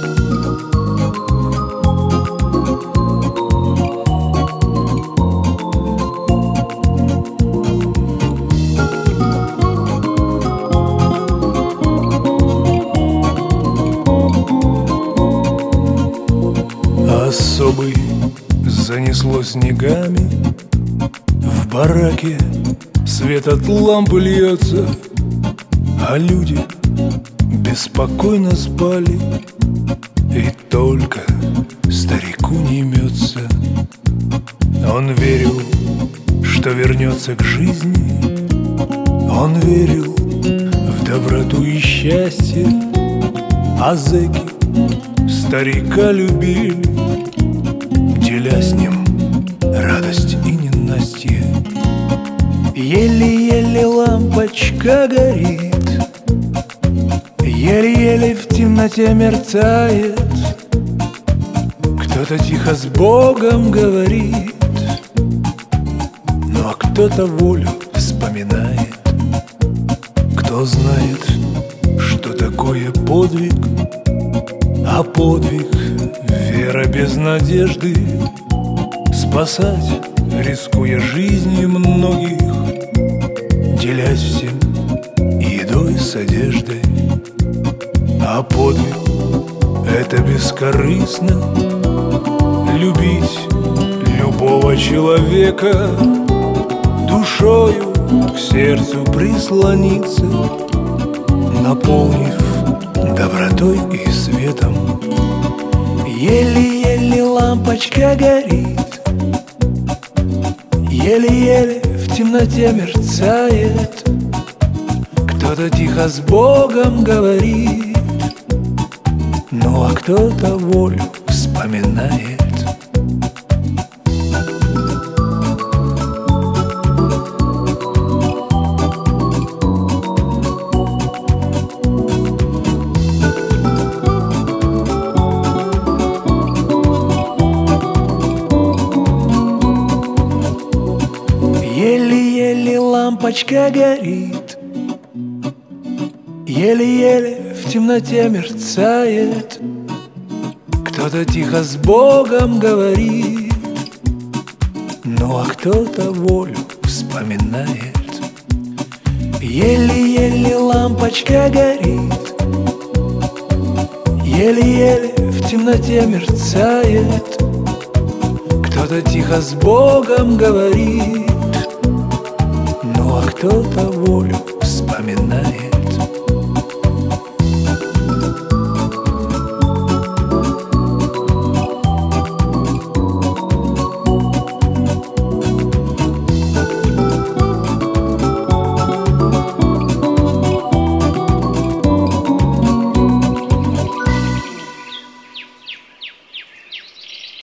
Особый занесло снегами, в бараке свет от лампы льется, а люди беспокойно спали, и только старику не имется. Он верил, что вернется к жизни, он верил в доброту и счастье, а зэки старика любили, деля с ним радость и ненастье. Еле-еле лампочка горит, еле-еле в темноте мерцает. Кто-то тихо с Богом говорит, ну а кто-то волю вспоминает. Кто знает, что такое подвиг, а подвиг — вера без надежды, спасать, рискуя жизнью многих, делясь всем едой с одеждой. А подвиг — это бескорыстно любить любого человека, душою к сердцу прислониться, наполнив добротой и светом. Еле-еле лампочка горит, еле-еле в темноте мерцает. Кто-то тихо с Богом говорит, ну а кто-то волю вспоминает. Еле-еле лампочка горит, еле-еле в темноте мерцает. Кто-то тихо с Богом говорит, ну а кто-то волю вспоминает. Еле-еле лампочка горит, еле-еле в темноте мерцает. Кто-то тихо с Богом говорит, ну а кто-то волю вспоминает.